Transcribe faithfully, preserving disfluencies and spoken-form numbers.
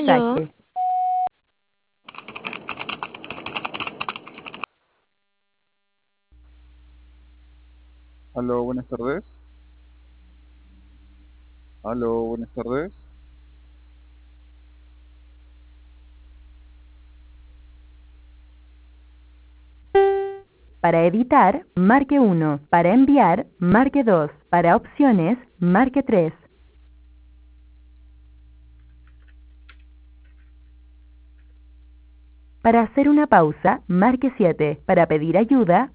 Aló. mensaje. Aló, buenas tardes. Aló, buenas tardes. Para editar, marque uno. Para enviar, marque dos. Para opciones, marque tres. Para hacer una pausa, marque siete. Para pedir ayuda,